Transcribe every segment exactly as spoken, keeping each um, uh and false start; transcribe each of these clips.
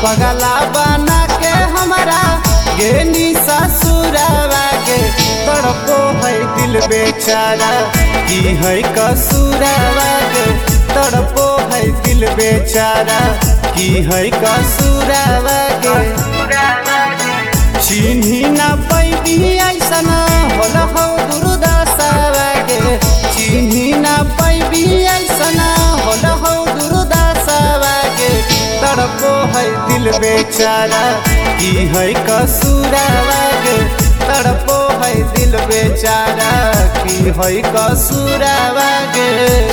पगला बना के हमारा गेनी ससुरावा के तड़पो है दिल बेचारा की है कसूरावा के तड़पो है दिल बेचारा की है कसूरावा के चिन्ही ना पैबी ऐसन होला हो दुर्दशावा के चिन्ही ना पैबी ऐसन होला हो दुर्दशावा के तड़पो है दिल बेचारा की है कसूरावा के तड़पो है दिल बेचारा की है कसूरावा के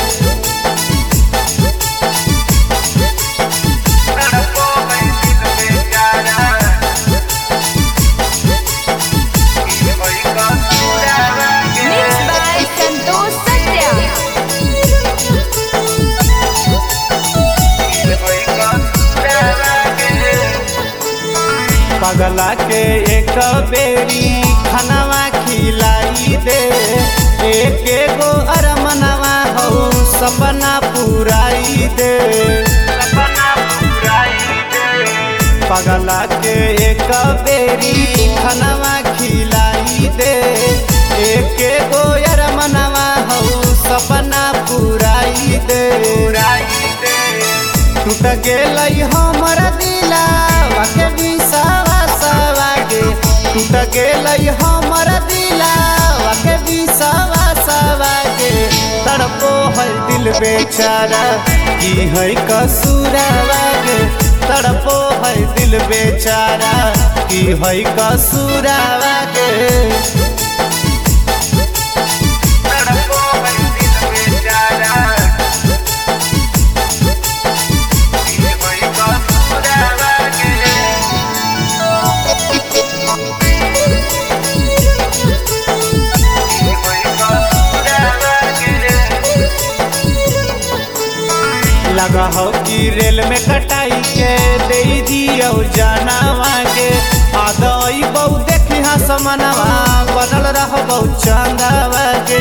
पगला के एक बेरी खानवा खिलाई दे एक एगो अरमनवा हो सपना पुराई दे सपना पुराई दे पगला के एक बेरी खानवा खिलाई दे एक एगो अरमनवा हो सपना पुराई दे टूट गेलै हमर दिलवा के विश्वासवा के टूट गेलै हमर दिलवा के विश्वासवा के तड़पो है दिल बेचारा की है कसूरावा के तड़पो है दिल बेचारा की है कसूरावा के लगा हो कि रेल में कटाई के दे दियो जानवा के आदई बहु देखी हाँ समनवा बनल रह बहु चंदावा के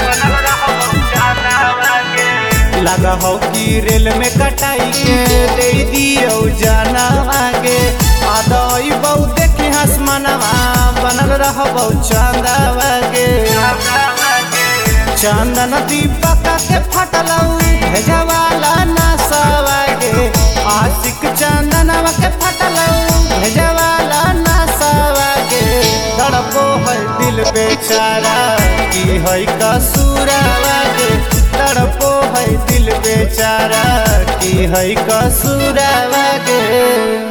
लगा हो कि रेल में कटाई के दे दियो जानवा के आदई बहु देखी हाँ समनवा बनल रह बहु चंदावा के चंदन दीपक के फटलऊ भेजवाला नसवा के आशिक चंदनवा के फटलऊ भेजवाला नसवा के तड़पो है दिल बेचारा की है कसूरावा के तड़पो है दिल बेचारा की है कसूरावा के।